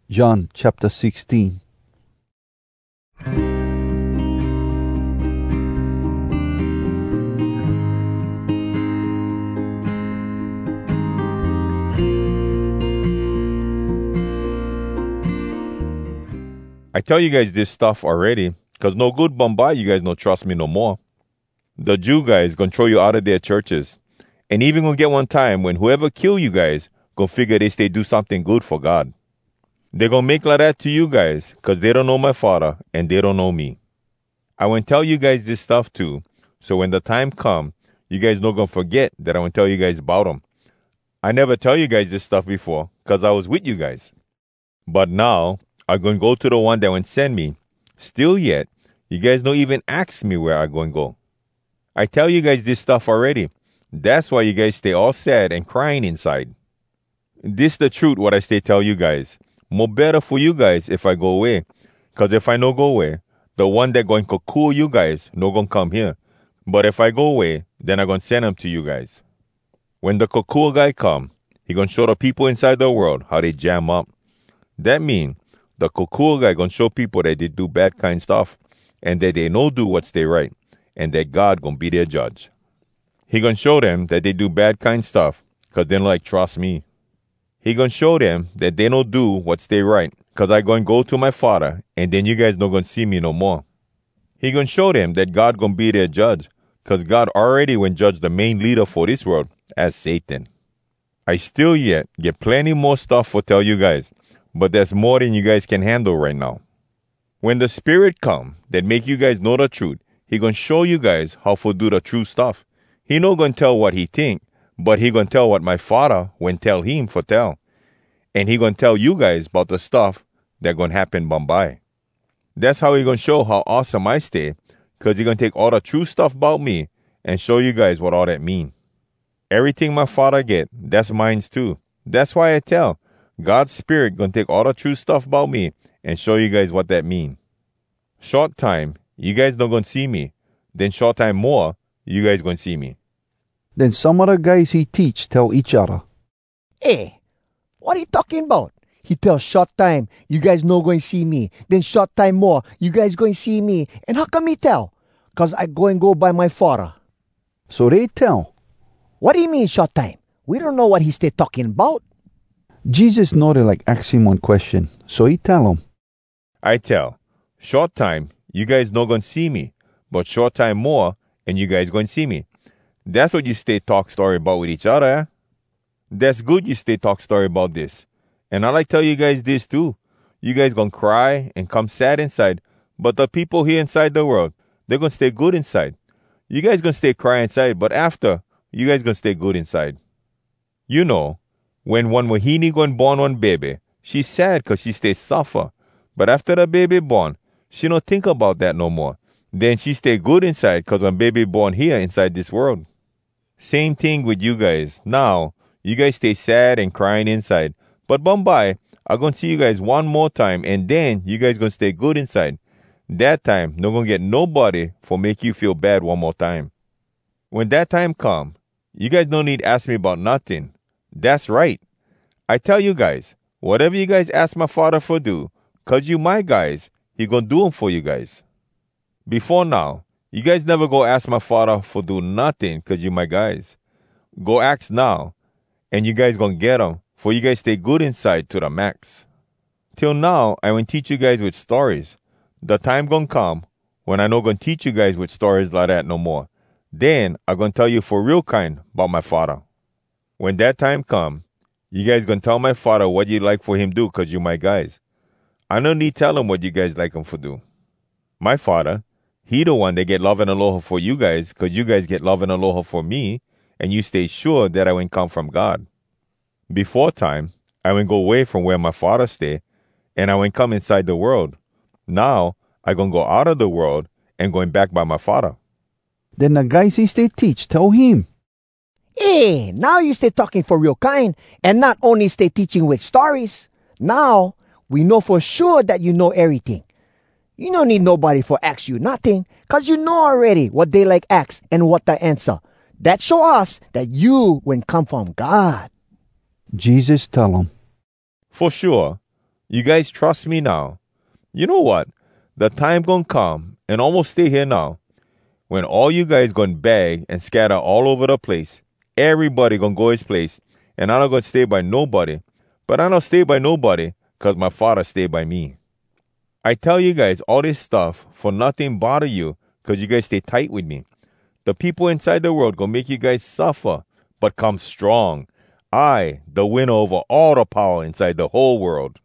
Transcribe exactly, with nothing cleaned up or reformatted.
John chapter sixteen. I tell you guys this stuff already, because no good Bombay you guys no trust me no more. The Jew guys gonna throw you out of their churches. And even gonna get one time when whoever kill you guys gonna figure they stay do something good for God. They gonna make like that to you guys, because they don't know my Father and they don't know me. I want to tell you guys this stuff too, so when the time come, you guys not gonna forget that I want to tell you guys about him. I never tell you guys this stuff before, because I was with you guys. But now, I'm going to go to the one that went send me. Still yet, you guys don't even ask me where I'm going to go. I tell you guys this stuff already. That's why you guys stay all sad and crying inside. This the truth what I stay tell you guys. More better for you guys if I go away. Because if I no go away, the one that going to cool you guys no going to come here. But if I go away, then I'm going to send him to you guys. When the cool guy come, he going to show the people inside the world how they jam up. That mean the cool guy gonna show people that they do bad kind stuff and that they no do what's they right and that God gonna be their judge. He gonna show them that they do bad kind stuff because they don't like trust me. He gonna show them that they don't do what's they right because I gonna go to my Father and then you guys not gonna see me no more. He gonna show them that God gonna be their judge because God already went judge the main leader for this world as Satan. I still yet get plenty more stuff for tell you guys. But that's more than you guys can handle right now. When the Spirit come that make you guys know the truth, he gonna show you guys how to do the true stuff. He no gonna tell what he think, but he gonna tell what my Father when tell him for tell. And he gonna tell you guys about the stuff that gonna happen Bombay. That's how he gonna show how awesome I stay, cause he gonna take all the true stuff about me and show you guys what all that mean. Everything my Father get, that's mine's too. That's why I tell. God's Spirit gonna take all the true stuff about me and show you guys what that mean. Short time, you guys not gonna see me. Then short time more, you guys gonna see me. Then some of the guys he teach tell each other, Hey, what are you talking about? He tells short time, you guys no going to see me. Then short time more, you guys going to see me. And how come he tell? Because I go and go by my Father. So they tell. What do you mean short time? We don't know what he stay talking about. Jesus nodded like ask him one question, so he tell him, I tell, short time, you guys not gonna see me, but short time more, and you guys gonna see me. That's what you stay talk story about with each other, eh? That's good you stay talk story about this. And I like tell you guys this too. You guys gonna cry and come sad inside, but the people here inside the world, they're gonna stay good inside. You guys gonna stay cry inside, but after, you guys gonna stay good inside. You know, when one wahini gonna born one baby, she's sad because she stay suffer. But after the baby born, she don't think about that no more. Then she stay good inside because one baby born here inside this world. Same thing with you guys. Now, you guys stay sad and crying inside. But Bombay, I'm gonna see you guys one more time and then you guys gonna stay good inside. That time, no gonna get nobody for make you feel bad one more time. When that time come, you guys don't need ask me about nothing. That's right. I tell you guys, whatever you guys ask my Father for do, cause you my guys, he gonna do them for you guys. Before now, you guys never go ask my Father for do nothing cause you my guys. Go ask now, and you guys gonna get them, for you guys stay good inside to the max. Till now, I won't teach you guys with stories. The time gonna come when I no gonna teach you guys with stories like that no more. Then I gonna tell you for real kind about my Father. When that time come, you guys gonna tell my Father what you like for him do cause you my guys. I no need tell him what you guys like him for do. My Father, he the one that get love and aloha for you guys cause you guys get love and aloha for me and you stay sure that I won't come from God. Before time, I won't go away from where my Father stay and I won't come inside the world. Now, I gonna go out of the world and going back by my Father. Then the guys he stay teach tell him, Hey, now you stay talking for real kind and not only stay teaching with stories. Now, we know for sure that you know everything. You don't need nobody for ask you nothing because you know already what they like ask and what the answer. That show us that you when come from God. Jesus tell him, For sure, You guys trust me now. You know what? The time gonna come, and almost stay here now, when all you guys gonna beg and scatter all over the place. Everybody gonna go his place, and I'm not gonna stay by nobody. But I don't stay by nobody, cause my Father stay by me. I tell you guys all this stuff for nothing bother you, cause you guys stay tight with me. The people inside the world gonna make you guys suffer, but come strong. I, the winner over all the power inside the whole world.